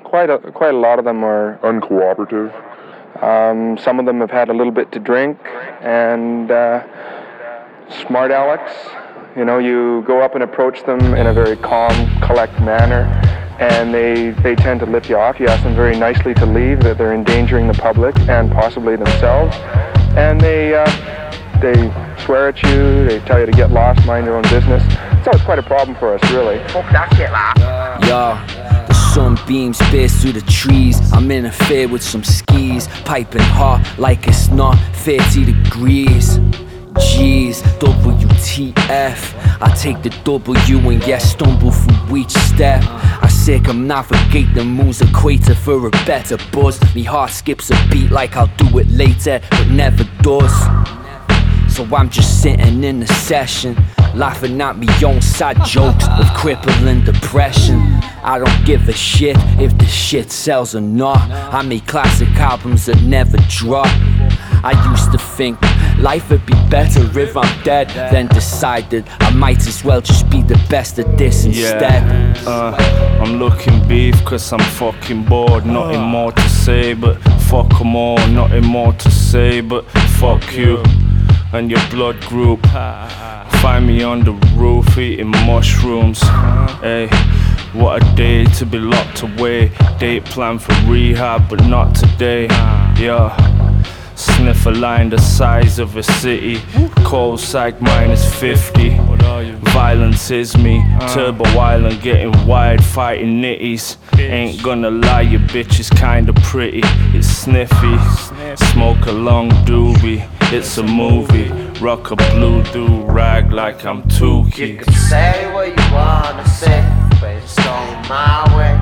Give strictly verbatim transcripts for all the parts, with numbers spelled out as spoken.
quite a, quite a lot of them are uncooperative. Um, some of them have had a little bit to drink, and uh, smart Alex. You know, you go up and approach them in a very calm, collect manner, and they, they tend to lift you off. You ask them very nicely to leave, that they're endangering the public and possibly themselves, and they uh, they swear at you, they tell you to get lost, mind your own business. So it's quite a problem for us, really. Yo, the sun beams pierce through the trees. I'm in a fair with some skis, piping hot like it's not thirty degrees. G's, W T F. I take the W and yeah, stumble through each step. I circumnavigate the moon's equator for a better buzz. Me heart skips a beat like I'll do it later, but never does. So I'm just sitting in a session, laughing at me own sad jokes of crippling depression. I don't give a shit if the shit sells or not. I make classic albums that never drop. I used to think life would be better if I'm dead, then decided I might as well just be the best at this instead. Yeah, uh, I'm looking beef cause I'm fucking bored. Nothing more to say but fuck 'em all. Nothing more to say but fuck you and your blood group. Find me on the roof eating mushrooms. Hey, what a day to be locked away. Date planned for rehab but not today. Yeah, sniff a line the size of a city. Cold psych minus fifty. Violence is me. Turbo Island getting wide, fighting nitties. Ain't gonna lie, your bitch is kinda pretty. It's sniffy. Smoke a long doobie. It's a movie. Rock a blue do-rag like I'm Tukey. You can say what you wanna say, but it's going my way.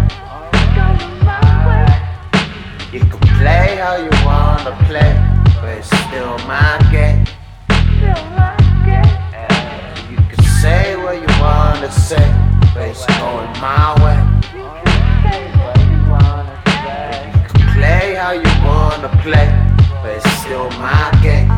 You can play how you wanna play, but it's still my game. You can say what you wanna say, but it's going my way. You can play how you wanna play, but it's still my game.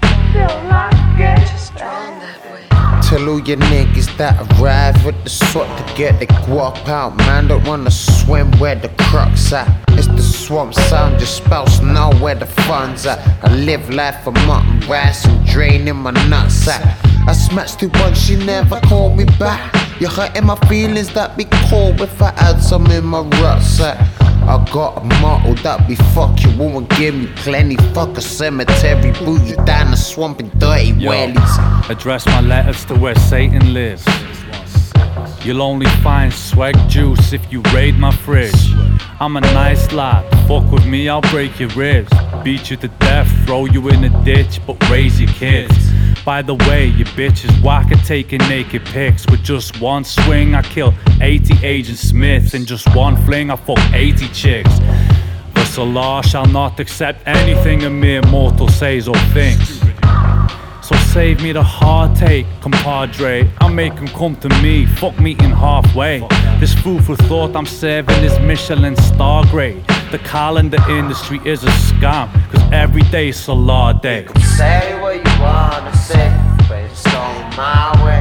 Tell all your niggas that arrive with the sort to get the guap out. Man, don't wanna swim where the crux at. It's the swamp sound, your spouse know where the fun's at. I live life for mutton rice and draining my nutsack. I smashed her once, she never called me back. You're hurting my feelings, that'd be cool if I had some in my rucksack. I got a motto that be fuck you won't give me plenty. Fuck a cemetery, boot you down the swamp in dirty wellies. Address my letters to where Satan lives. You'll only find swag juice if you raid my fridge. I'm a nice lad, fuck with me I'll break your ribs. Beat you to death, throw you in a ditch, but raise your kids. By the way, your bitch is whack at taking naked pics. With just one swing I kill eighty Agent Smiths. In just one fling I fuck eighty chicks. But Allah shall not accept anything a mere mortal says or thinks. So save me the heartache, compadre. I'll make him come to me, fuck meeting halfway. This food for thought I'm serving is Michelin star grade. The calendar industry is a scam, cause every day's Salah day. You can say what you wanna say, but it's going my way.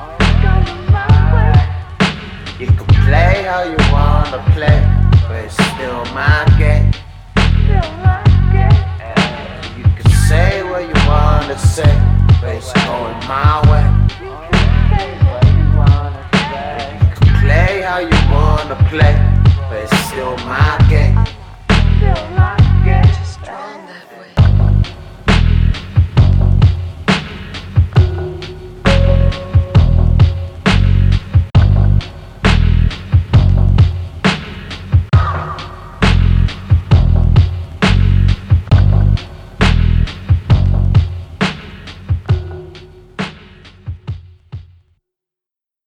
You can play how you wanna play, but it's still my game. You can say what you wanna say, but it's going my way. You can play how you wanna play, but it's still my game.